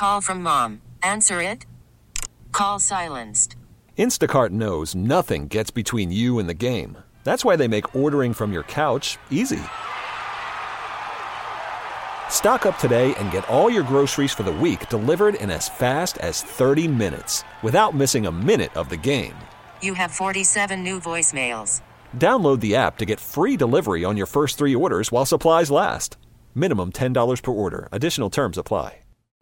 Call from mom. Answer it. Call silenced. Instacart knows nothing gets between you and the game. That's why they make ordering from your couch easy. Stock up today and get all your groceries for the week delivered in as fast as 30 minutes without missing a minute of the game. You have 47 new voicemails. Download the app to get free delivery on your first 3 orders while supplies last. Minimum $10 per order. Additional terms apply.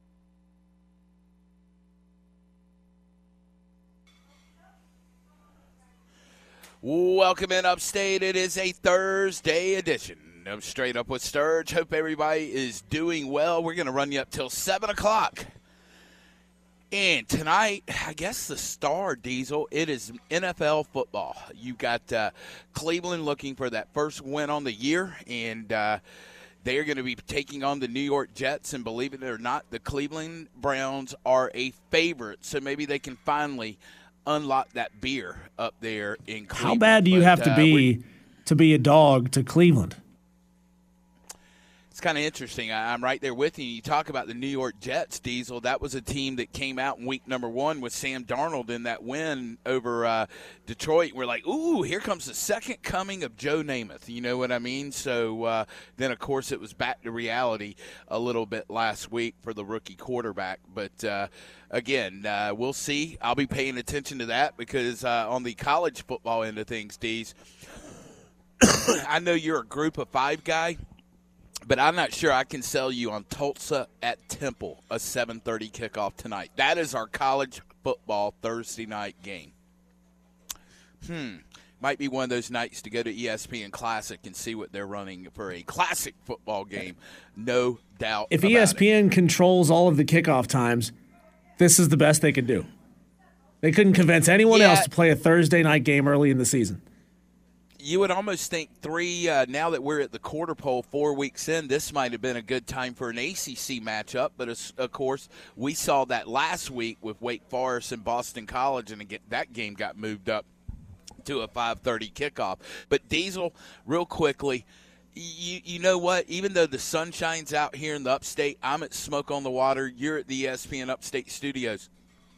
Welcome in Upstate. It is a Thursday edition of Straight Up with Sturge. Hope everybody is doing well. We're going to run you up till 7 o'clock. And tonight, I guess the star, Diesel, it is NFL football. You got Cleveland looking for that first win on the year, and they are going to be taking on the New York Jets. And believe it or not, the Cleveland Browns are a favorite, so maybe they can finally unlock that beer up there in Cleveland. How bad do you have to be a dog to Cleveland? It's kind of interesting. I'm right there with you. You talk about the New York Jets, Diesel. That was a team that came out in week number 1 with Sam Darnold in that win over Detroit. We're like, ooh, here comes the second coming of Joe Namath. You know what I mean? So then, of course, it was back to reality a little bit last week for the rookie quarterback. But, again, we'll see. I'll be paying attention to that because on the college football end of things, Dees, I know you're a group of 5 guy. But I'm not sure I can sell you on Tulsa at Temple, a 7:30 kickoff tonight. That is our college football Thursday night game. Might be one of those nights to go to ESPN Classic and see what they're running for a classic football game. No doubt If about ESPN it. controls all of the kickoff times, this is the best they could do. They couldn't convince anyone else to play a Thursday night game early in the season. You would almost think now that we're at the quarter pole 4 weeks in, this might have been a good time for an ACC matchup. But, of course, we saw that last week with Wake Forest and Boston College, and that game got moved up to a 5:30 kickoff. But, Diesel, real quickly, you know what? Even though the sun shines out here in the Upstate, I'm at Smoke on the Water. You're at the ESPN Upstate Studios.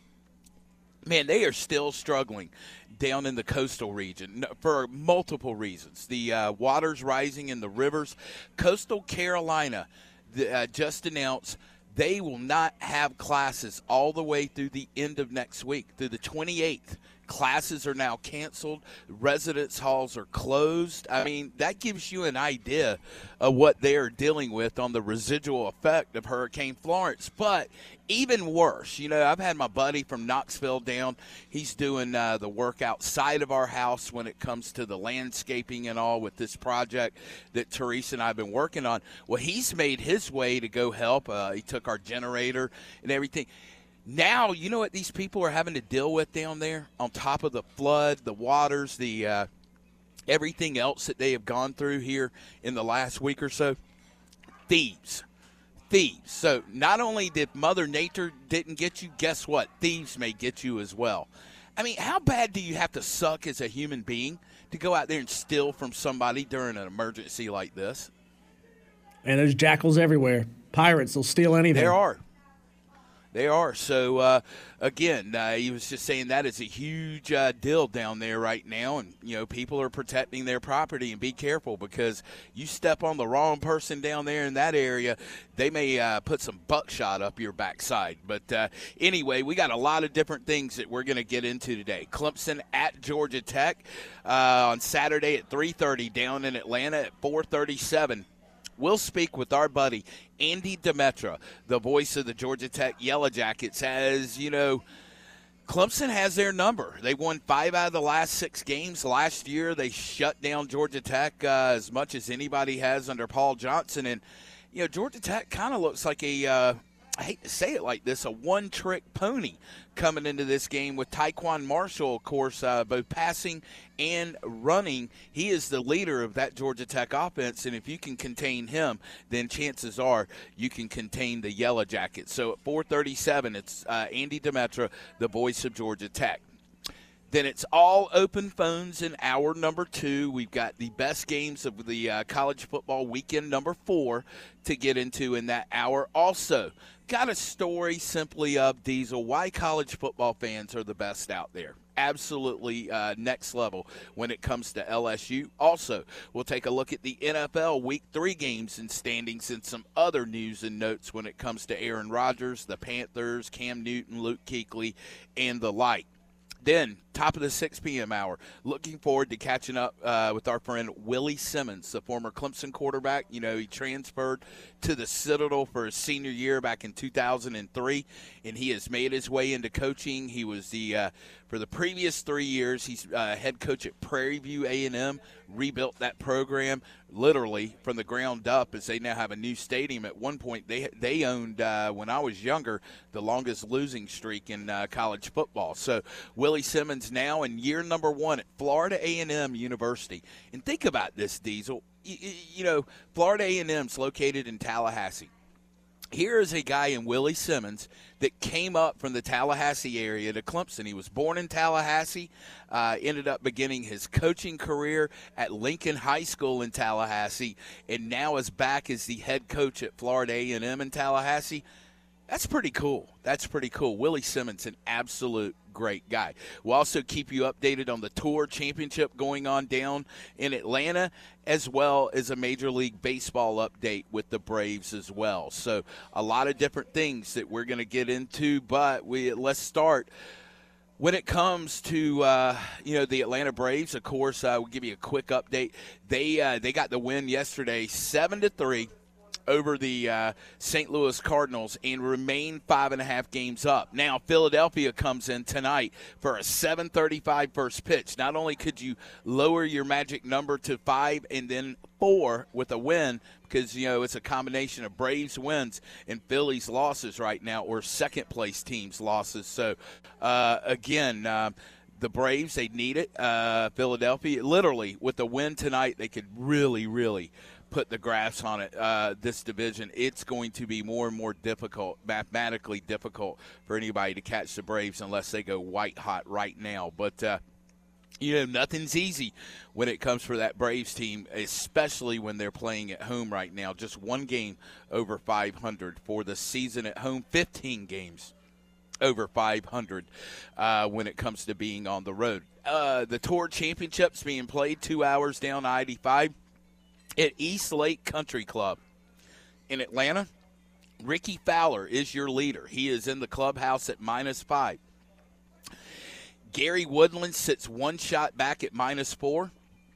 Man, they are still struggling down in the coastal region for multiple reasons. The water's rising in the rivers. Coastal Carolina just announced they will not have classes all the way through the end of next week, through the 28th. Classes are now canceled. Residence halls are closed. I mean, that gives you an idea of what they are dealing with on the residual effect of Hurricane Florence. But even worse, I've had my buddy from Knoxville down. He's doing the work outside of our house when it comes to the landscaping and all with this project that Teresa and I have been working on. Well, he's made his way to go help. He took our generator and everything. Now, you know what these people are having to deal with down there on top of the flood, the waters, the everything else that they have gone through here in the last week or so? Thieves. So not only did Mother Nature didn't get you, guess what? Thieves may get you as well. I mean, how bad do you have to suck as a human being to go out there and steal from somebody during an emergency like this? And there's jackals everywhere. Pirates will steal anything. They are. So, again, he was just saying that is a huge deal down there right now. And, people are protecting their property. And be careful because you step on the wrong person down there in that area, they may put some buckshot up your backside. But anyway, we got a lot of different things that we're going to get into today. Clemson at Georgia Tech on Saturday at 3:30 down in Atlanta at 4:37. We'll speak with our buddy Andy Demetra, the voice of the Georgia Tech Yellow Jackets. As you know, Clemson has their number. They won 5 out of the last 6 games. Last year, they shut down Georgia Tech as much as anybody has under Paul Johnson. And, Georgia Tech kind of looks like I hate to say it like this, a one-trick pony coming into this game with Tyquan Marshall, of course, both passing and running. He is the leader of that Georgia Tech offense, and if you can contain him, then chances are you can contain the Yellow Jackets. So at 4:37, it's Andy Demetra, the voice of Georgia Tech. Then it's all open phones in hour number 2. We've got the best games of the college football weekend number 4 to get into in that hour. Also, got a story simply of Diesel, why college football fans are the best out there. Absolutely next level when it comes to LSU. Also, we'll take a look at the NFL Week 3 games and standings and some other news and notes when it comes to Aaron Rodgers, the Panthers, Cam Newton, Luke Kuechly, and the like. Then, top of the 6 p.m. hour, looking forward to catching up with our friend Willie Simmons, the former Clemson quarterback. You know, he transferred to the Citadel for his senior year back in 2003, and he has made his way into coaching. He was for the previous 3 years, he's head coach at Prairie View A&M, rebuilt that program literally from the ground up as they now have a new stadium. At one point, they owned, when I was younger, the longest losing streak in college football. So Willie Simmons now in year number 1 at Florida A&M University. And think about this, Diesel. You know, Florida A&M's located in Tallahassee. Here is a guy in Willie Simmons that came up from the Tallahassee area to Clemson. He was born in Tallahassee, ended up beginning his coaching career at Lincoln High School in Tallahassee, and now is back as the head coach at Florida A&M in Tallahassee. That's pretty cool. That's pretty cool. Willie Simmons, an absolute great guy. We'll also keep you updated on the Tour Championship going on down in Atlanta, as well as a Major League Baseball update with the Braves as well. So a lot of different things that we're going to get into, but let's start. When it comes to the Atlanta Braves, of course, we'll give you a quick update. They got the win yesterday, 7-3. Over the St. Louis Cardinals and remain 5.5 games up. Now, Philadelphia comes in tonight for a 7:35 first pitch. Not only could you lower your magic number to 5 and then 4 with a win, because, you know, it's a combination of Braves wins and Phillies losses right now, or second-place teams' losses. So, again, the Braves, they need it. Philadelphia, literally, with the win tonight, they could really, really put the graphs on it, this division. It's going to be more and more difficult, mathematically difficult for anybody to catch the Braves unless they go white hot right now. But, nothing's easy when it comes for that Braves team, especially when they're playing at home right now. Just one game over 500 for the season at home, 15 games over 500 when it comes to being on the road. The Tour Championship's being played 2 hours down I-85. At East Lake Country Club in Atlanta. Ricky Fowler is your leader. He is in the clubhouse at -5. Gary Woodland sits one shot back at -4.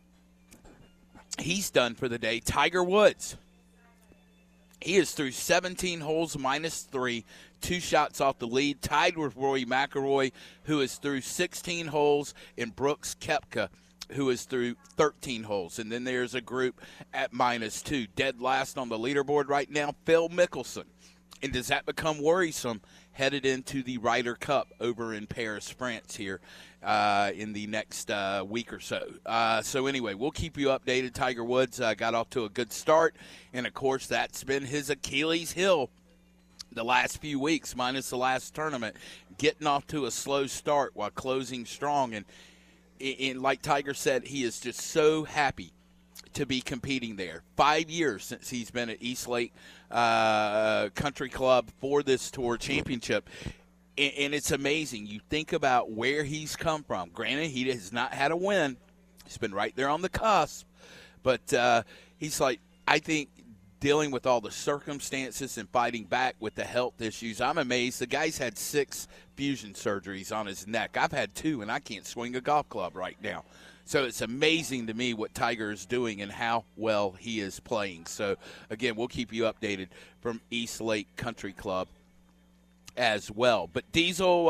He's done for the day. Tiger Woods, he is through 17 holes, -3, 2 shots off the lead, tied with Rory McIlroy, who is through 16 holes, and Brooks Koepka, who is through 13 holes. And then there's a group at -2. Dead last on the leaderboard right now, Phil Mickelson. And does that become worrisome headed into the Ryder Cup over in Paris, France here in the next week or so? So anyway, we'll keep you updated. Tiger Woods got off to a good start. And, of course, that's been his Achilles heel the last few weeks, minus the last tournament, getting off to a slow start while closing strong. And like Tiger said, he is just so happy to be competing there. 5 years since he's been at East Lake Country Club for this Tour Championship. And it's amazing. You think about where he's come from. Granted, he has not had a win. He's been right there on the cusp. But he's like, I think, dealing with all the circumstances and fighting back with the health issues, I'm amazed. The guy's had 6 fusion surgeries on his neck. I've had 2, and I can't swing a golf club right now. So it's amazing to me what Tiger is doing and how well he is playing. So, again, we'll keep you updated from East Lake Country Club as well. But, Diesel,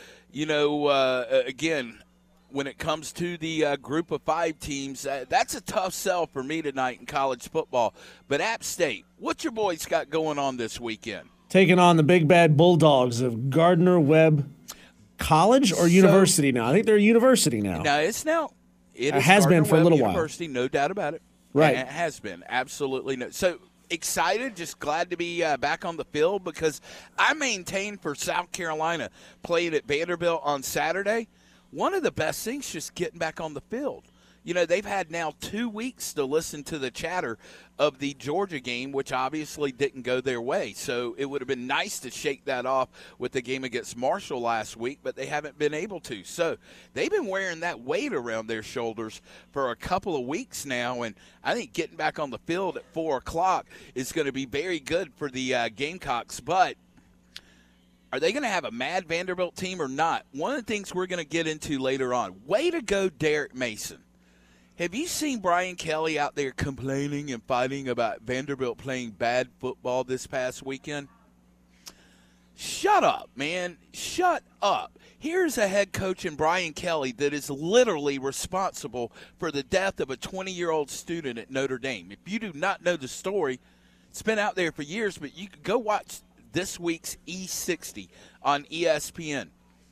again, when it comes to the group of 5 teams, that's a tough sell for me tonight in college football. But App State, what your boys got going on this weekend? Taking on the big bad Bulldogs of Gardner-Webb College or University now? I think they're a university now. No, it has been for a little while. University, no doubt about it. Right. It has been, absolutely. No. So excited, just glad to be back on the field because I maintain for South Carolina, played at Vanderbilt on Saturday, one of the best things is just getting back on the field. You know, they've had now 2 weeks to listen to the chatter of the Georgia game, which obviously didn't go their way. So it would have been nice to shake that off with the game against Marshall last week, but they haven't been able to. So they've been wearing that weight around their shoulders for a couple of weeks now, and I think getting back on the field at 4 o'clock is going to be very good for the Gamecocks. But are they going to have a mad Vanderbilt team or not? One of the things we're going to get into later on, way to go Derek Mason. Have you seen Brian Kelly out there complaining and fighting about Vanderbilt playing bad football this past weekend? Shut up, man. Shut up. Here's a head coach in Brian Kelly that is literally responsible for the death of a 20-year-old student at Notre Dame. If you do not know the story, it's been out there for years, but you can go watch this week's E60 on ESPN.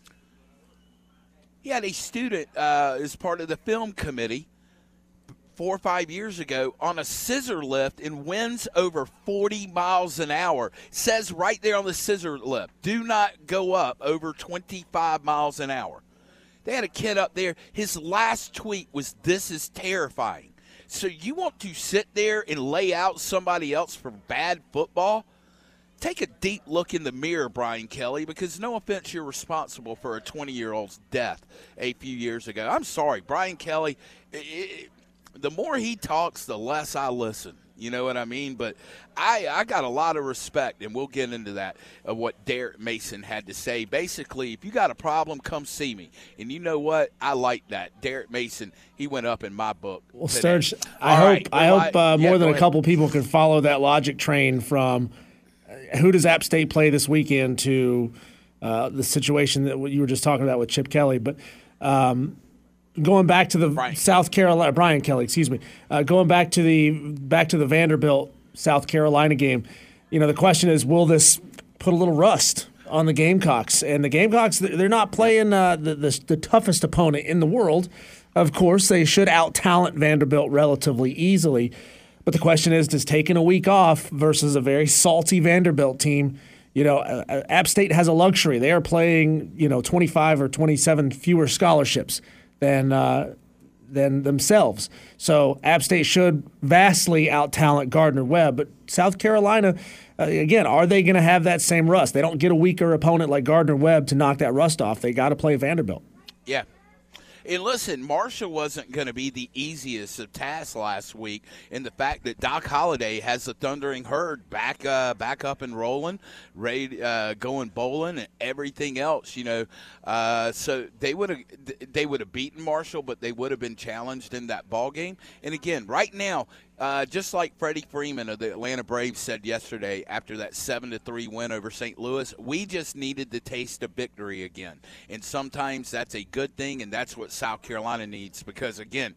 He had a student as part of the film committee 4 or 5 years ago on a scissor lift in winds over 40 miles an hour. Says right there on the scissor lift, do not go up over 25 miles an hour. They had a kid up there. His last tweet was, "This is terrifying." So you want to sit there and lay out somebody else for bad football? Take a deep look in the mirror, Brian Kelly, because no offense, you're responsible for a 20-year-old's death a few years ago. I'm sorry, Brian Kelly, the more he talks, the less I listen. You know what I mean? But I got a lot of respect, and we'll get into that, of what Derek Mason had to say. Basically, if you got a problem, come see me. And you know what? I like that. Derek Mason, he went up in my book. Well, Sturge, I hope more than a couple people can follow that logic train from who does App State play this weekend to the situation that you were just talking about with Chip Kelly. But going back to the South Carolina, Brian Kelly, excuse me. Going back to the Vanderbilt South Carolina game, you know, the question is, will this put a little rust on the Gamecocks? And the Gamecocks, they're not playing the toughest opponent in the world. Of course, they should out-talent Vanderbilt relatively easily. But the question is, does taking a week off versus a very salty Vanderbilt team, you know, App State has a luxury. They are playing, 25 or 27 fewer scholarships than themselves. So App State should vastly out-talent Gardner-Webb. But South Carolina, again, are they going to have that same rust? They don't get a weaker opponent like Gardner-Webb to knock that rust off. They got to play Vanderbilt. Yeah. And listen, Marshall wasn't going to be the easiest of tasks last week in the fact that Doc Holliday has the Thundering Herd back up and rolling, ready, going bowling and everything else, So they would have beaten Marshall, but they would have been challenged in that ball game. And again, right now, just like Freddie Freeman of the Atlanta Braves said yesterday after that 7-3 win over St. Louis, we just needed the taste of victory again. And sometimes that's a good thing, and that's what South Carolina needs because, again,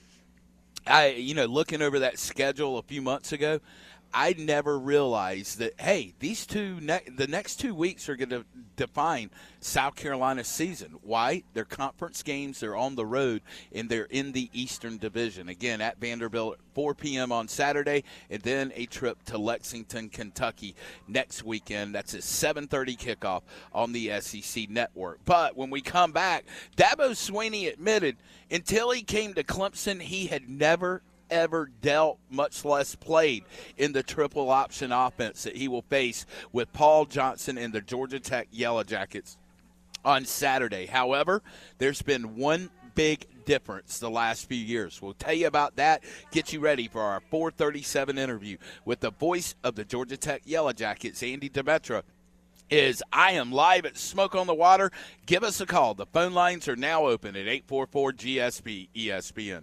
looking over that schedule a few months ago, I never realized that, hey, the next 2 weeks are going to define South Carolina's season. Why? They're conference games, they're on the road, and they're in the Eastern Division. Again, at Vanderbilt at 4 p.m. on Saturday, and then a trip to Lexington, Kentucky next weekend. That's a 7:30 kickoff on the SEC Network. But when we come back, Dabo Swinney admitted until he came to Clemson, he had never ever dealt, much less played, in the triple option offense that he will face with Paul Johnson and the Georgia Tech Yellow Jackets on Saturday. However, there's been one big difference the last few years. We'll tell you about that, get you ready for our 4:37 interview with the voice of the Georgia Tech Yellow Jackets, Andy Demetra. I am live at Smoke on the Water. Give us a call. The phone lines are now open at 844-GSP-ESPN.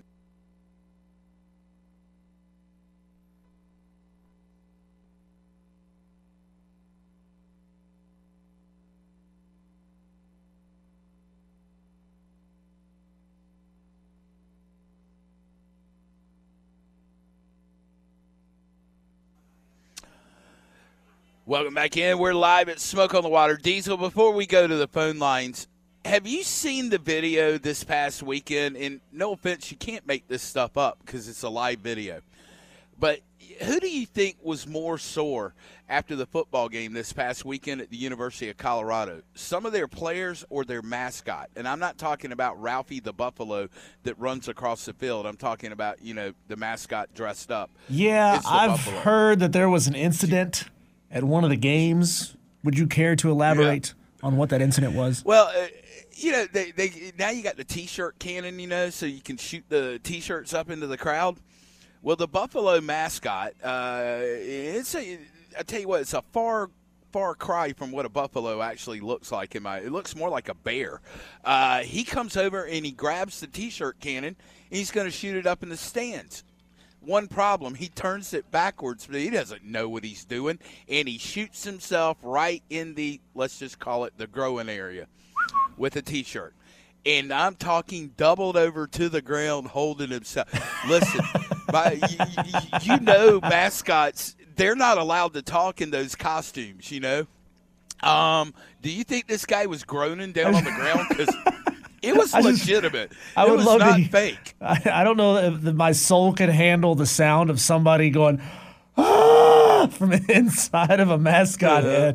Welcome back in. We're live at Smoke on the Water. Diesel, before we go to the phone lines, have you seen the video this past weekend? And no offense, you can't make this stuff up because it's a live video. But who do you think was more sore after the football game this past weekend at the University of Colorado? Some of their players or their mascot? And I'm not talking about Ralphie the Buffalo that runs across the field. I'm talking about, the mascot dressed up. Yeah, I've heard that there was an incident at one of the games. Would you care to elaborate on what that incident was? Well, they now you got the T-shirt cannon, so you can shoot the T-shirts up into the crowd. Well, the Buffalo mascot, I tell you what, it's a far cry from what a buffalo actually looks like. It looks more like a bear. He comes over and he grabs the T-shirt cannon, and he's going to shoot it up in the stands. One problem, he turns it backwards, but he doesn't know what he's doing, and he shoots himself right in the, let's just call it the growing area with a T-shirt. And I'm talking doubled over to the ground holding himself. Listen, mascots, they're not allowed to talk in those costumes, Do you think this guy was groaning down on the ground? Because it was legitimate. It was not fake. I don't know if my soul could handle the sound of somebody going, ah, from inside of a mascot head.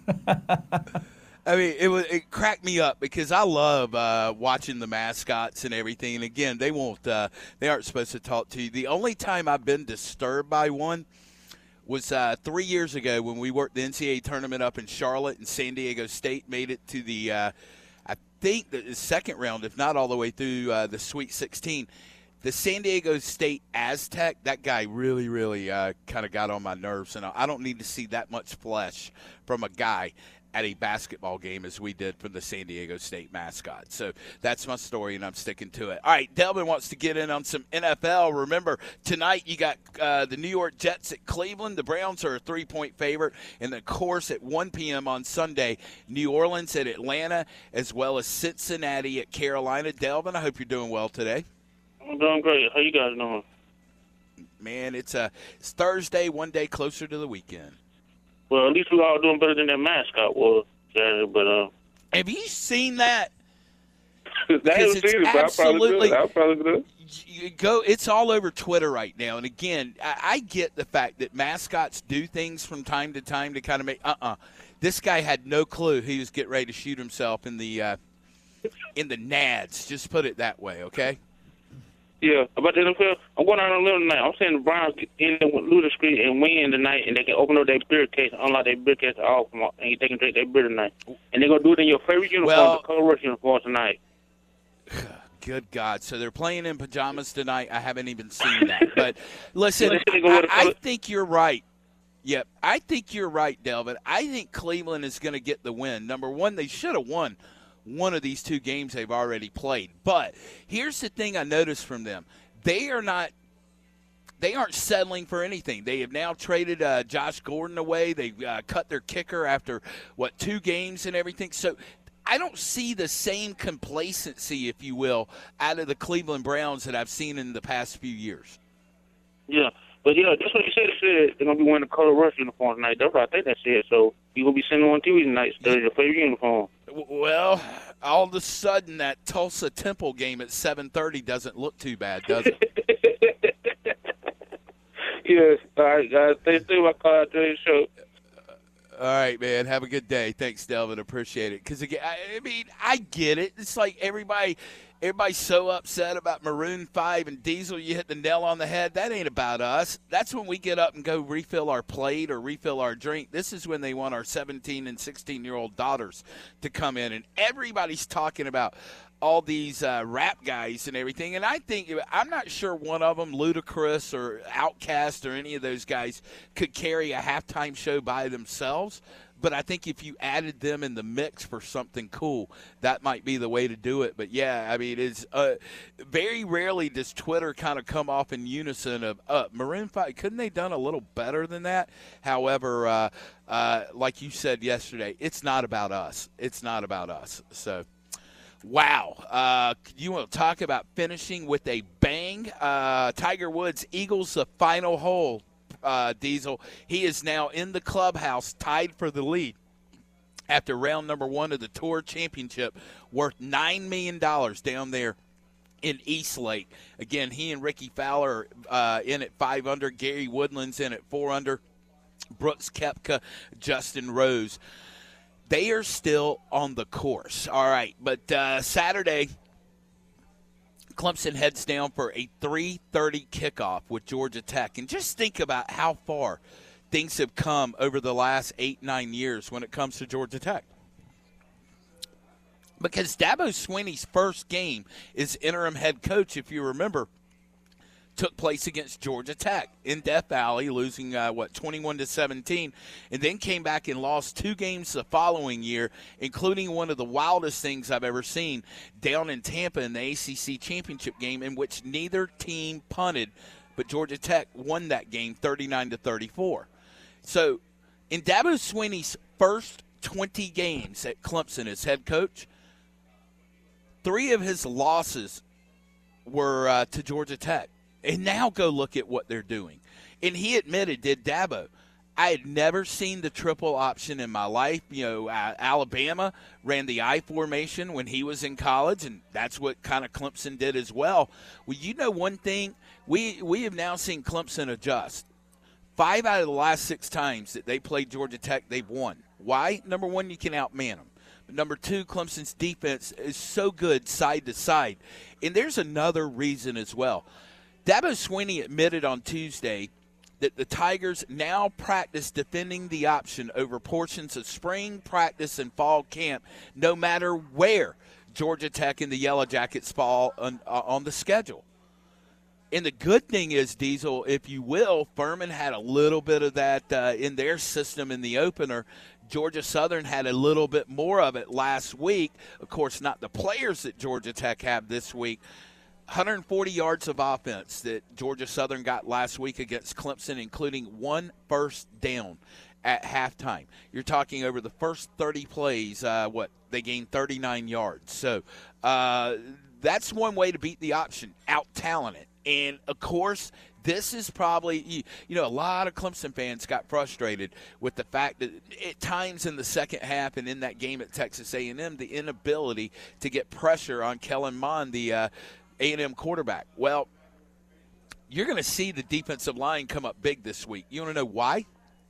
I mean, it cracked me up because I love watching the mascots and everything. And again, they aren't supposed to talk to you. The only time I've been disturbed by one was 3 years ago when we worked the NCAA tournament up in Charlotte, and San Diego State made it to the I think the second round, if not all the way through the Sweet 16. The San Diego State Aztec, that guy really, really kind of got on my nerves, and I don't need to see that much flesh from a guy at a basketball game as we did from the San Diego State mascot. So that's my story, and I'm sticking to it. All right, Delvin wants to get in on some NFL. Remember, tonight you got the New York Jets at Cleveland. The Browns are a 3-point favorite. And, of course, at 1 p.m. on Sunday, New Orleans at Atlanta, as well as Cincinnati at Carolina. Delvin, I hope you're doing well today. I'm doing great. How you guys doing? Man, it's Thursday, one day closer to the weekend. Well, at least we're all doing better than that mascot was Saturday. But have you seen that? I haven't seen it, but I'll probably do it. It's all over Twitter right now. And again, I get the fact that mascots do things from time to time to kind of make. This guy had no clue he was getting ready to shoot himself in the nads. Just put it that way, okay? Yeah, about the NFL, I'm going out on a little tonight. I'm saying the Browns get in there with ludicrous and win tonight, and they can open up their beer case, unlock their beer case off, and they can drink their beer tonight. And they're going to do it in your favorite uniform, the color rush uniform tonight. Good God. So they're playing in pajamas tonight. I haven't even seen that. But listen, I think you're right. Yep, I think you're right, Delvin. I think Cleveland is going to get the win. Number one, they should have won one of these two games they've already played. But here's the thing I noticed from them. They aren't settling for anything. They have now traded Josh Gordon away. They cut their kicker after, 2 games and everything. So I don't see the same complacency, if you will, out of the Cleveland Browns that I've seen in the past few years. Yeah. But, that's what you said. They said they're going to be wearing the color rush uniform tonight. That's what I think they said. So you're going to be sending on TV tonight instead of your favorite uniform. Well, all of a sudden that Tulsa Temple game at 7:30 doesn't look too bad, does it? Yes. All right, guys. Thanks for my call after the show. All right, man. Have a good day. Thanks, Delvin. Appreciate it. Because, again, I get it. It's like everybody's so upset about Maroon 5 and Diesel. You hit the nail on the head. That ain't about us. That's when we get up and go refill our plate or refill our drink. This is when they want our 17 and 16-year-old daughters to come in. And everybody's talking about all these rap guys and everything. And I'm not sure one of them, Ludacris or Outkast or any of those guys, could carry a halftime show by themselves. But I think if you added them in the mix for something cool, that might be the way to do it. But, yeah, it's very rarely does Twitter kind of come off in unison of Maroon 5. Couldn't they done a little better than that? However, like you said yesterday, it's not about us. It's not about us. So, wow. You want to talk about finishing with a bang? Tiger Woods eagles the final hole. Diesel, he is now in the clubhouse tied for the lead after round number 1 of the Tour Championship, worth $9 million down there in Eastlake. Again, he and Ricky Fowler in at 5 under. Gary Woodland's in at 4 under. Brooks Koepka, Justin Rose. They are still on the course. All right, but Saturday, Clemson heads down for a 3:30 kickoff with Georgia Tech. And just think about how far things have come over the last 8-9 years when it comes to Georgia Tech. Because Dabo Swinney's first game as interim head coach, if you remember, took place against Georgia Tech in Death Valley, losing, 21-17, and then came back and lost 2 games the following year, including one of the wildest things I've ever seen down in Tampa in the ACC championship game, in which neither team punted, but Georgia Tech won that game 39-34. So in Dabo Swinney's first 20 games at Clemson as head coach, 3 of his losses were to Georgia Tech. And now go look at what they're doing. And he admitted, did Dabo, I had never seen the triple option in my life. You know, Alabama ran the I formation when he was in college, and that's what kind of Clemson did as well. Well, you know one thing, we have now seen Clemson adjust. 5 out of the last 6 times that they played Georgia Tech, they've won. Why? Number one, you can outman them. But number 2, Clemson's defense is so good side to side. And there's another reason as well. Dabo Swinney admitted on Tuesday that the Tigers now practice defending the option over portions of spring practice and fall camp, no matter where Georgia Tech and the Yellow Jackets fall on the schedule. And the good thing is, Diesel, if you will, Furman had a little bit of that in their system in the opener. Georgia Southern had a little bit more of it last week. Of course, not the players that Georgia Tech have this week. 140 yards of offense that Georgia Southern got last week against Clemson, including 1 first down at halftime. You're talking over the first 30 plays, they gained 39 yards. So that's one way to beat the option, out-talent it. And, of course, this is probably, a lot of Clemson fans got frustrated with the fact that at times in the second half and in that game at Texas A&M, the inability to get pressure on Kellen Mond, the A&M quarterback. Well, you're going to see the defensive line come up big this week. You want to know why?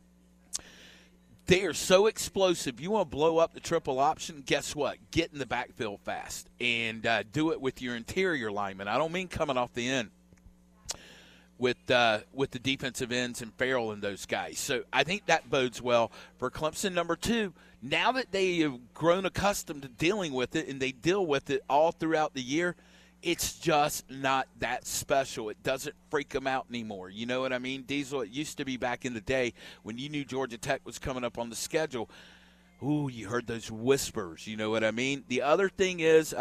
They are so explosive. You want to blow up the triple option, guess what? Get in the backfield fast and do it with your interior linemen. I don't mean coming off the end with the defensive ends and Farrell and those guys. So I think that bodes well for Clemson. Number 2, now that they have grown accustomed to dealing with it and they deal with it all throughout the year, it's just not that special. It doesn't freak them out anymore. You know what I mean, Diesel? It used to be back in the day when you knew Georgia Tech was coming up on the schedule. Ooh, you heard those whispers. You know what I mean? The other thing is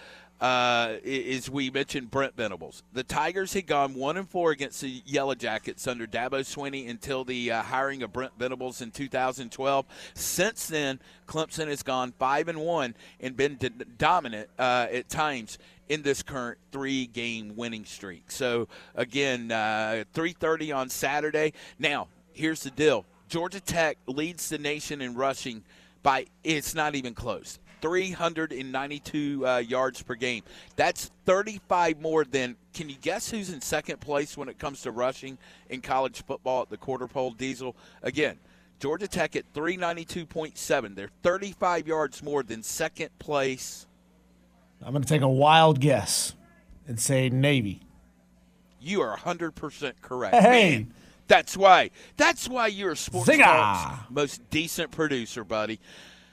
we mentioned Brent Venables. The Tigers had gone 1-4 against the Yellow Jackets under Dabo Swinney until the hiring of Brent Venables in 2012. Since then, Clemson has gone 5-1 and been dominant at times in this current 3-game winning streak. So, again, 3:30 on Saturday. Now, here's the deal. Georgia Tech leads the nation in rushing by – it's not even close. 392 yards per game. That's 35 more than – can you guess who's in second place when it comes to rushing in college football at the quarter pole, Diesel? Again, Georgia Tech at 392.7. They're 35 yards more than second place. I'm going to take a wild guess and say Navy. You are 100% correct. Hey. Man, that's why you're a Sports Talk's most decent producer, buddy.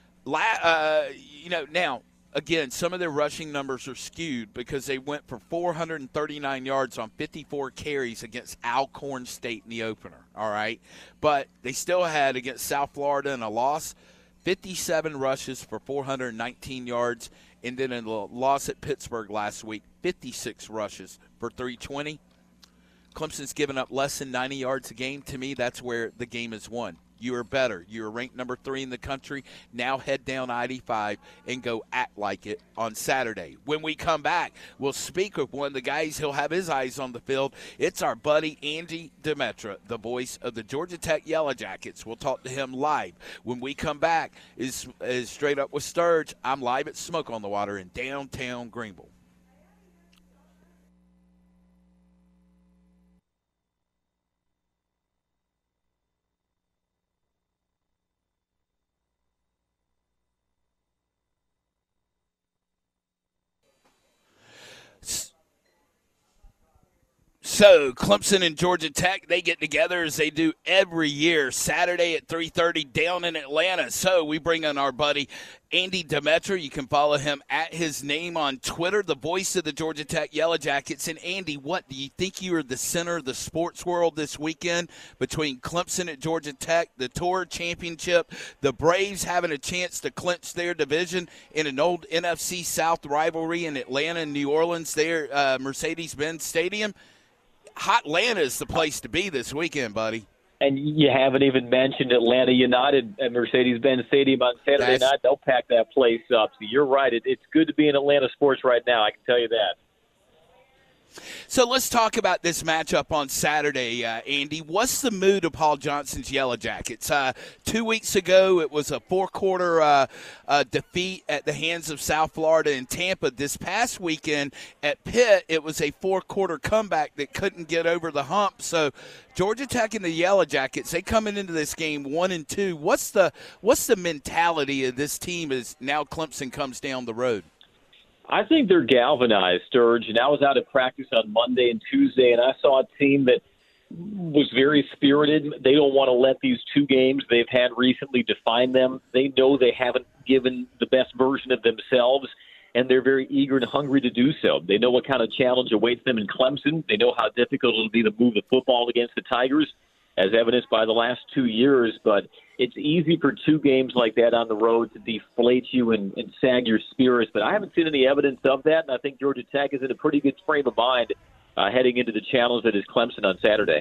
Now, again, some of their rushing numbers are skewed because they went for 439 yards on 54 carries against Alcorn State in the opener, all right? But they still had, against South Florida in a loss, 57 rushes for 419 yards. And then in the loss at Pittsburgh last week, 56 rushes for 320. Clemson's given up less than 90 yards a game. To me, that's where the game is won. You are better. You are ranked number 3 in the country. Now head down I-85 and go act like it on Saturday. When we come back, we'll speak with one of the guys. He'll have his eyes on the field. It's our buddy Andy Demetra, the voice of the Georgia Tech Yellow Jackets. We'll talk to him live. When we come back, is Straight Up with Sturge. I'm live at Smoke on the Water in downtown Greenville. So Clemson and Georgia Tech, they get together as they do every year, Saturday at 3:30 down in Atlanta. So we bring on our buddy Andy Demetra. You can follow him at his name on Twitter, the voice of the Georgia Tech Yellow Jackets. And Andy, what do you think you are the center of the sports world this weekend between Clemson at Georgia Tech, the Tour Championship, the Braves having a chance to clinch their division in an old NFC South rivalry in Atlanta and New Orleans there, Mercedes-Benz Stadium? Hotlanta is the place to be this weekend, buddy. And you haven't even mentioned Atlanta United at Mercedes-Benz Stadium on Saturday night. They'll pack that place up. So you're right. It's good to be in Atlanta sports right now. I can tell you that. So let's talk about this matchup on Saturday, Andy. What's the mood of Paul Johnson's Yellow Jackets? 2 weeks ago, it was a four-quarter defeat at the hands of South Florida and Tampa. This past weekend at Pitt, it was a four-quarter comeback that couldn't get over the hump. So Georgia Tech and the Yellow Jackets, they coming into this game 1-2. What's the mentality of this team as now Clemson comes down the road? I think they're galvanized, Sturge. And I was out at practice on Monday and Tuesday, and I saw a team that was very spirited. They don't want to let these two games they've had recently define them. They know they haven't given the best version of themselves, and they're very eager and hungry to do so. They know what kind of challenge awaits them in Clemson. They know how difficult it'll be to move the football against the Tigers, as evidenced by the last 2 years. But it's easy for two games like that on the road to deflate you and sag your spirits. But I haven't seen any evidence of that, and I think Georgia Tech is in a pretty good frame of mind heading into the challenge that is Clemson on Saturday.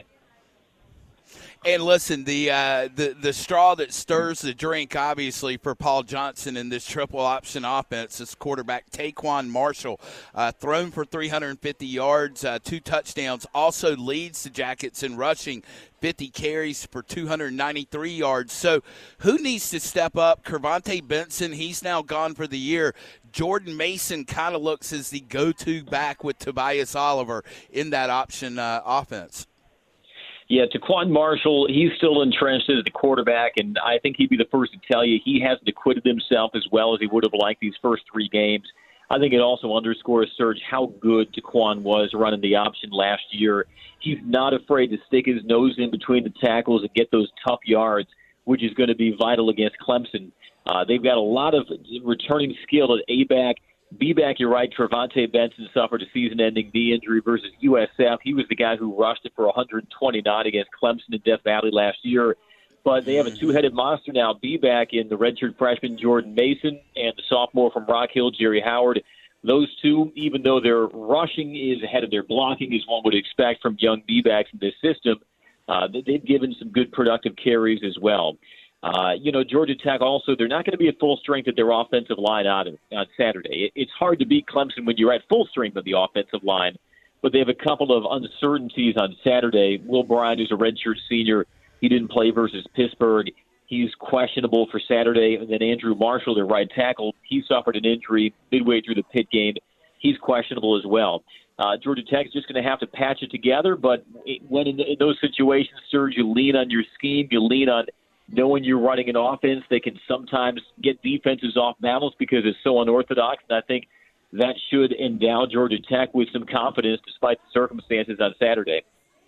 And listen, the straw that stirs the drink, obviously, for Paul Johnson in this triple option offense is quarterback Taquan Marshall, thrown for 350 yards, 2 touchdowns, also leads the Jackets in rushing, 50 carries for 293 yards. So who needs to step up? Kervonte Benson, he's now gone for the year. Jordan Mason kind of looks as the go-to back with Tobias Oliver in that option offense. Yeah, Taquan Marshall, he's still entrenched as the quarterback, and I think he'd be the first to tell you he hasn't acquitted himself as well as he would have liked these first 3 games. I think it also underscores, Serge, how good Taquan was running the option last year. He's not afraid to stick his nose in between the tackles and get those tough yards, which is going to be vital against Clemson. They've got a lot of returning skill at A-back. B-back, you're right, Kervonte Benson suffered a season-ending knee injury versus USF. He was the guy who rushed it for 129 against Clemson in Death Valley last year. But they have a two-headed monster now, B-back in the redshirt freshman Jordan Mason and the sophomore from Rock Hill, Jerry Howard. Those two, even though their rushing is ahead of their blocking, as one would expect from young B-backs in this system, they've given some good productive carries as well. Georgia Tech also, they're not going to be at full strength at their offensive line on Saturday. It's hard to beat Clemson when you're at full strength of the offensive line, but they have a couple of uncertainties on Saturday. Will Bryant, who's a redshirt senior, he didn't play versus Pittsburgh. He's questionable for Saturday. And then Andrew Marshall, their right tackle, he suffered an injury midway through the Pitt game. He's questionable as well. Georgia Tech is just going to have to patch it together, but when in those situations, Serge, you lean on your scheme, you lean on knowing you're running an offense that can sometimes get defenses off balance because it's so unorthodox. And I think that should endow Georgia Tech with some confidence despite the circumstances on Saturday.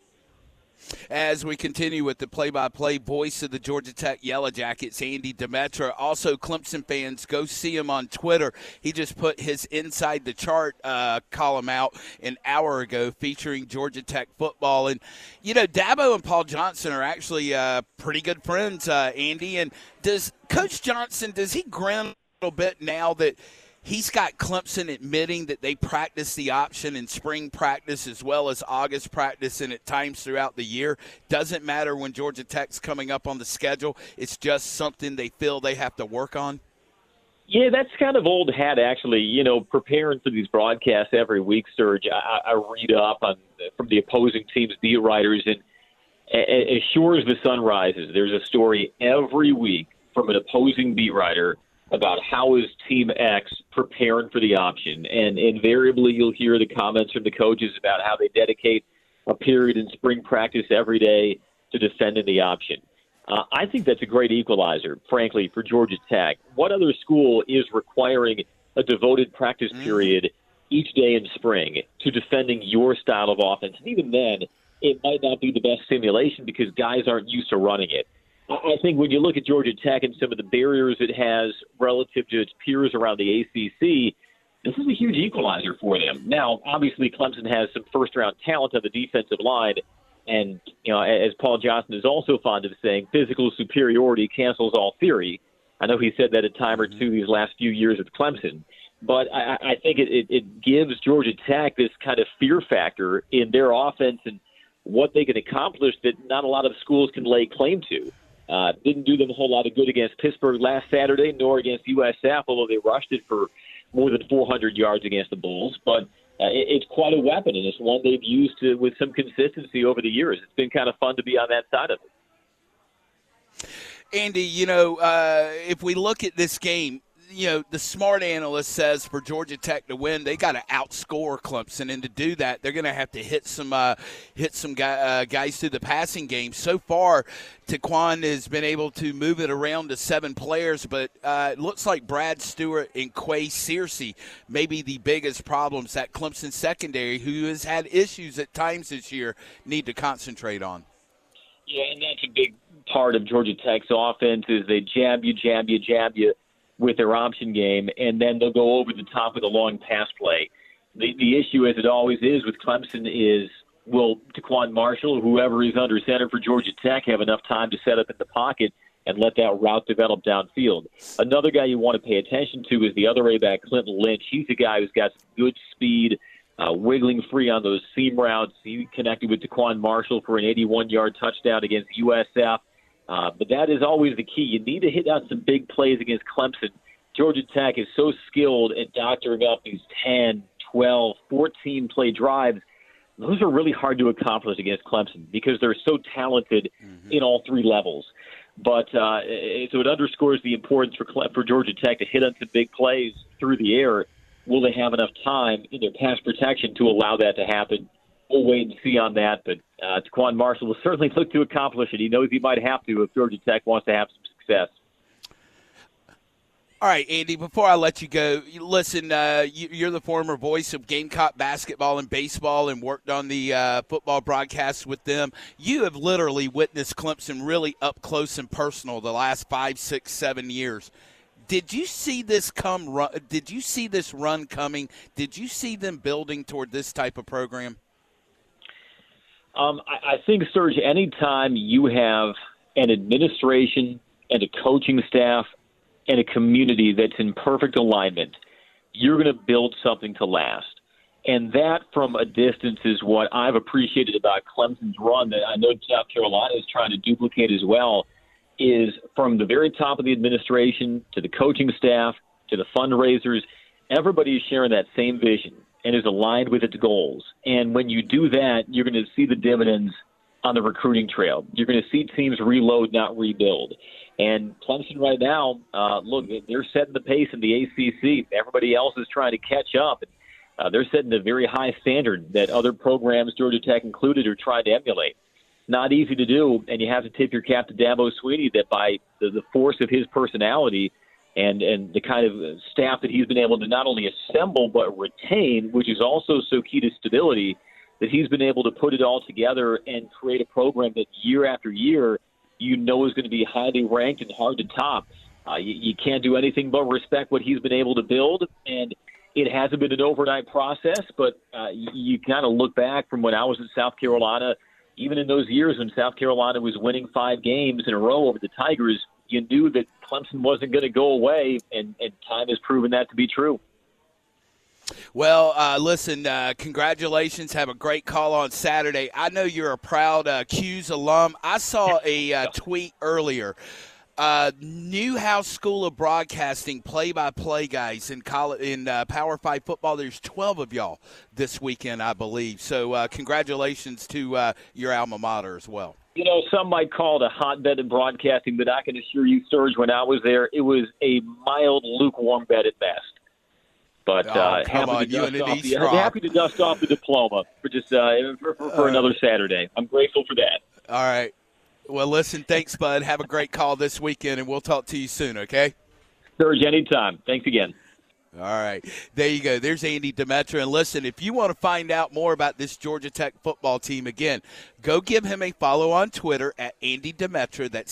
As we continue with the play-by-play voice of the Georgia Tech Yellow Jackets, Andy Demetra. Also, Clemson fans, go see him on Twitter. He just put his Inside the Chart column out an hour ago featuring Georgia Tech football. And, Dabo and Paul Johnson are actually pretty good friends, Andy. And does Coach Johnson, does he grin a little bit now that he's got Clemson admitting that they practice the option in spring practice as well as August practice and at times throughout the year? Doesn't matter when Georgia Tech's coming up on the schedule. It's just something they feel they have to work on? Yeah, that's kind of old hat, actually. Preparing for these broadcasts every week, Serge, I read up from the opposing team's beat writers, and as sure as the sun rises, there's a story every week from an opposing beat writer about how is Team X preparing for the option. And invariably you'll hear the comments from the coaches about how they dedicate a period in spring practice every day to defending the option. I think that's a great equalizer, frankly, for Georgia Tech. What other school is requiring a devoted practice period each day in spring to defending your style of offense. And even then, it might not be the best simulation because guys aren't used to running it. I think when you look at Georgia Tech and some of the barriers it has relative to its peers around the ACC, this is a huge equalizer for them. Now, obviously, Clemson has some first-round talent on the defensive line, and as Paul Johnson is also fond of saying, physical superiority cancels all theory. I know he said that a time or two these last few years with Clemson, but I think it gives Georgia Tech this kind of fear factor in their offense and what they can accomplish that not a lot of schools can lay claim to. Didn't do them a whole lot of good against Pittsburgh last Saturday, nor against USF, although they rushed it for more than 400 yards against the Bulls. But it's quite a weapon, and it's one they've used with some consistency over the years. It's been kind of fun to be on that side of it. Andy, if we look at this game, the smart analyst says for Georgia Tech to win, they got to outscore Clemson, and to do that, they're going to have to hit some guys through the passing game. So far, Taquan has been able to move it around to 7 players, but it looks like Brad Stewart and Quay Searcy may be the biggest problems that Clemson secondary, who has had issues at times this year, need to concentrate on. Yeah, and that's a big part of Georgia Tech's offense is they jab you with their option game, and then they'll go over the top with a long pass play. The issue, as it always is with Clemson, is will Taquan Marshall, or whoever is under center for Georgia Tech, have enough time to set up in the pocket and let that route develop downfield? Another guy you want to pay attention to is the other A-back, Clinton Lynch. He's a guy who's got some good speed, wiggling free on those seam routes. He connected with Taquan Marshall for an 81-yard touchdown against USF. But that is always the key. You need to hit out some big plays against Clemson. Georgia Tech is so skilled at doctoring up these 10, 12, 14-play drives. Those are really hard to accomplish against Clemson because they're so talented in all 3 levels. But so it underscores the importance for Georgia Tech to hit on some big plays through the air. Will they have enough time in their pass protection to allow that to happen? We'll wait and see on that, but Taquan Marshall will certainly look to accomplish it. He knows he might have to if Georgia Tech wants to have some success. All right, Andy, before I let you go, listen, you're the former voice of Gamecock basketball and baseball and worked on the football broadcasts with them. You have literally witnessed Clemson really up close and personal the last 5, 6, 7 years. Did you see this Did you see this run coming? Did you see them building toward this type of program? I think, Serge, anytime you have an administration and a coaching staff and a community that's in perfect alignment, you're going to build something to last. And that, from a distance, is what I've appreciated about Clemson's run that I know South Carolina is trying to duplicate as well, is from the very top of the administration to the coaching staff to the fundraisers, everybody is sharing that same vision and is aligned with its goals. And when you do that, you're going to see the dividends on the recruiting trail. You're going to see teams reload, not rebuild. And Clemson right now, look, they're setting the pace in the ACC. Everybody else is trying to catch up. They're setting a very high standard that other programs, Georgia Tech included, are trying to emulate. Not easy to do, and you have to tip your cap to Dabo Swinney that by the force of his personality and the kind of staff that he's been able to not only assemble but retain, which is also so key to stability, that he's been able to put it all together and create a program that year after year you know is going to be highly ranked and hard to top. You can't do anything but respect what he's been able to build, and it hasn't been an overnight process, but you kind of look back from when I was in South Carolina, even in those years when South Carolina was winning 5 games in a row over the Tigers, you knew that Clemson wasn't going to go away, and time has proven that to be true. Well, listen, congratulations. Have a great call on Saturday. I know you're a proud Q's alum. I saw a tweet earlier. Newhouse School of Broadcasting play-by-play guys in Power 5 football. There's 12 of y'all this weekend, I believe. So congratulations to your alma mater as well. You know, some might call it a hotbed in broadcasting, but I can assure you, Serge, when I was there, it was a mild, lukewarm bed at best. But happy to dust off the diploma for just for another Saturday. I'm grateful for that. All right. Well, listen, thanks, bud. Have a great call this weekend, and we'll talk to you soon, okay? Serge, anytime. Thanks again. All right. There you go. There's Andy Demetra. And listen, if you want to find out more about this Georgia Tech football team, again, go give him a follow on Twitter at Andy Demetra. That's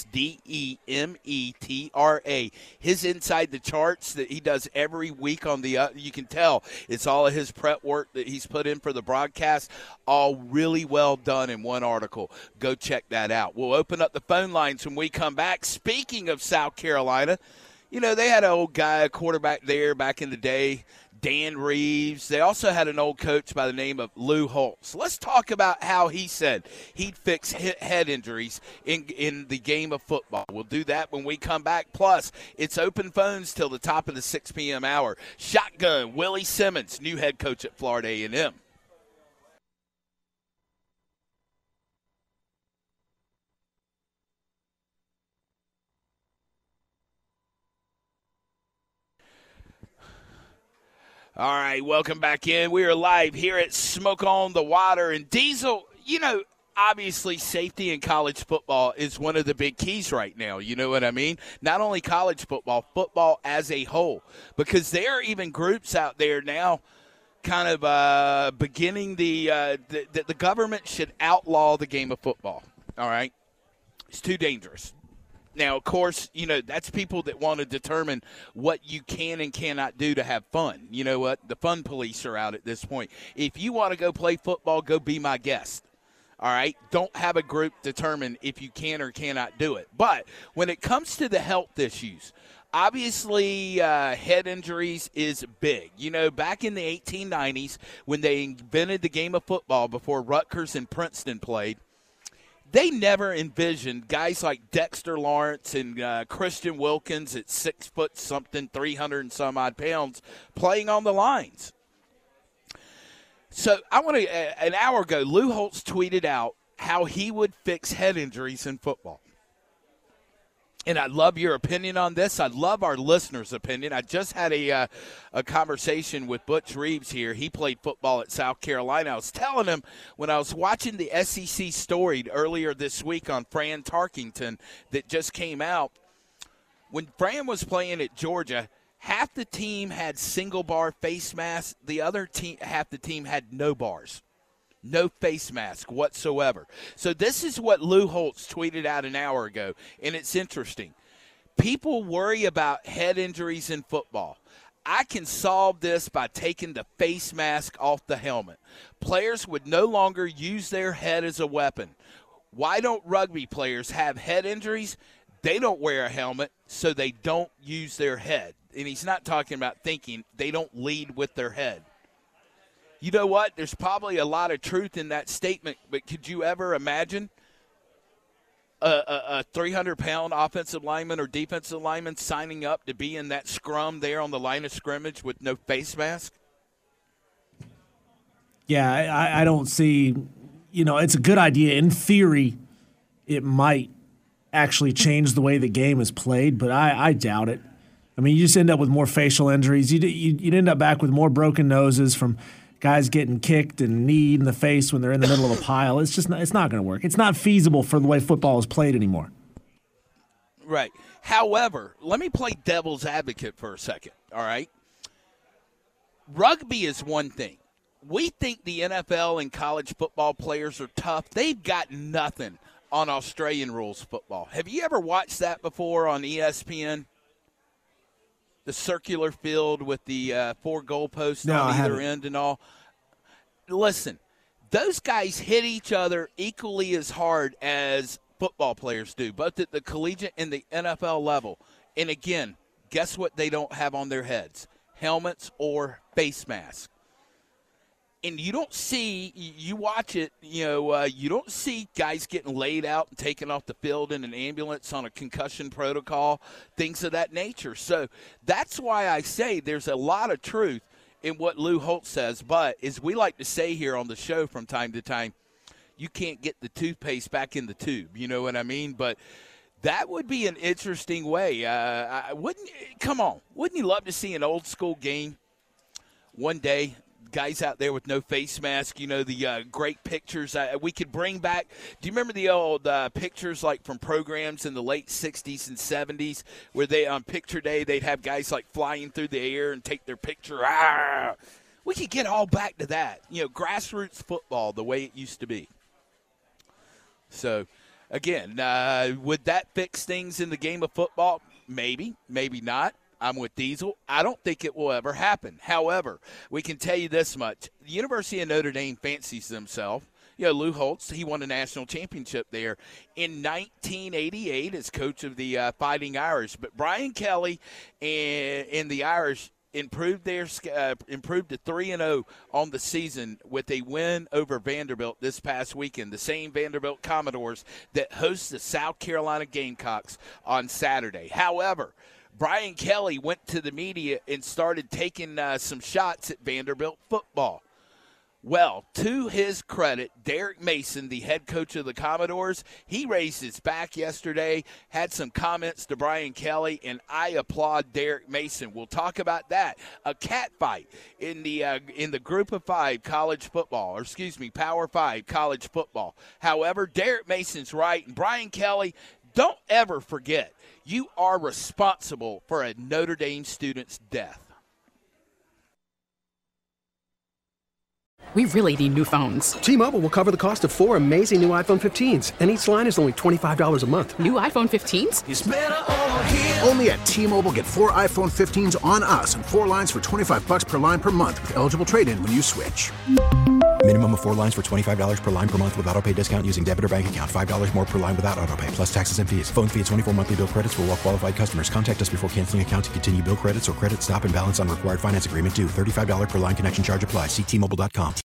Demetra. His Inside the Charts that he does every week on the you can tell it's all of his prep work that he's put in for the broadcast, all really well done in one article. Go check that out. We'll open up the phone lines when we come back. Speaking of South Carolina, you know, they had an old guy, a quarterback there back in the day, Dan Reeves. They also had an old coach by the name of Lou Holtz. Let's talk about how he said he'd fix head injuries in the game of football. We'll do that when we come back. Plus, it's open phones till the top of the 6 p.m. hour. Shotgun, Willie Simmons, new head coach at Florida A&M. All right, welcome back in. We are live here at Smoke on the Water. And Diesel, you know, obviously safety in college football is one of the big keys right now. You know what I mean? Not only college football, football as a whole. Because there are even groups out there now kind of beginning the government should outlaw the game of football. All right? It's too dangerous. Now, of course, you know, that's people that want to determine what you can and cannot do to have fun. You know what? The fun police are out at this point. If you want to go play football, go be my guest. All right? Don't have a group determine if you can or cannot do it. But when it comes to the health issues, obviously head injuries is big. You know, back in the 1890s when they invented the game of football before Rutgers and Princeton played, they never envisioned guys like Dexter Lawrence and Christian Wilkins at 6 foot something, 300 and some odd pounds, playing on the lines. So an hour ago, Lou Holtz tweeted out how he would fix head injuries in football. And I'd love your opinion on this. I'd love our listeners' opinion. I just had a conversation with Butch Reeves here. He played football at South Carolina. I was telling him when I was watching the SEC story earlier this week on Fran Tarkington that just came out, when Fran was playing at Georgia, half the team had single-bar face masks. The other half the team had no bars. No face mask whatsoever. So this is what Lou Holtz tweeted out an hour ago, and it's interesting. People worry about head injuries in football. I can solve this by taking the face mask off the helmet. Players would no longer use their head as a weapon. Why don't rugby players have head injuries? They don't wear a helmet, so they don't use their head. And he's not talking about thinking. They don't lead with their head. You know what? There's probably a lot of truth in that statement, but could you ever imagine a 300-pound offensive lineman or defensive lineman signing up to be in that scrum there on the line of scrimmage with no face mask? Yeah, I don't see – you know, it's a good idea. In theory, it might actually change the way the game is played, but I doubt it. I mean, you just end up with more facial injuries. You'd end up back with more broken noses from – guys getting kicked and kneed in the face when they're in the middle of a pile. It's not going to work. It's not feasible for the way football is played anymore. Right. However, let me play devil's advocate for a second, all right? Rugby is one thing. We think the NFL and college football players are tough. They've got nothing on Australian rules football. Have you ever watched that before on ESPN? The circular field with the 4 goalposts on either end and all. Listen, those guys hit each other equally as hard as football players do, both at the collegiate and the NFL level. And again, guess what they don't have on their heads? Helmets or face masks. And you don't see, you watch it, you don't see guys getting laid out and taken off the field in an ambulance on a concussion protocol, things of that nature. So that's why I say there's a lot of truth in what Lou Holtz says. But as we like to say here on the show from time to time, you can't get the toothpaste back in the tube. You know what I mean? But that would be an interesting way. Wouldn't you love to see an old school game one day? guys out there with no face mask, the great pictures. We could bring back – do you remember the old pictures like from programs in the late 60s and 70s where they on picture day they'd have guys like flying through the air and take their picture? We could get all back to that. Grassroots football the way it used to be. So, again, would that fix things in the game of football? Maybe, maybe not. I'm with Diesel. I don't think it will ever happen. However, we can tell you this much. The University of Notre Dame fancies themselves. Lou Holtz, he won a national championship there in 1988 as coach of the Fighting Irish. But Brian Kelly and the Irish improved to 3-0 on the season with a win over Vanderbilt this past weekend, the same Vanderbilt Commodores that host the South Carolina Gamecocks on Saturday. However, Brian Kelly went to the media and started taking some shots at Vanderbilt football. Well, to his credit, Derek Mason, the head coach of the Commodores, he raised his back yesterday, had some comments to Brian Kelly, and I applaud Derek Mason. We'll talk about that. A cat fight in the Group of Five college football, Power 5 college football. However, Derek Mason's right, and Brian Kelly, don't ever forget, you are responsible for a Notre Dame student's death. We really need new phones. T-Mobile will cover the cost of 4 amazing new iPhone 15s, and each line is only $25 a month. New iPhone 15s? It's better over here. Only at T-Mobile, get 4 iPhone 15s on us and 4 lines for $25 per line per month with eligible trade-in when you switch. Minimum of 4 lines for $25 per line per month with autopay discount using debit or bank account. $5 more per line without autopay, plus taxes and fees. Phone fee at 24 monthly bill credits for well-qualified customers. Contact us before canceling account to continue bill credits or credit stop and balance on required finance agreement due. $35 per line connection charge applies. See T-Mobile.com.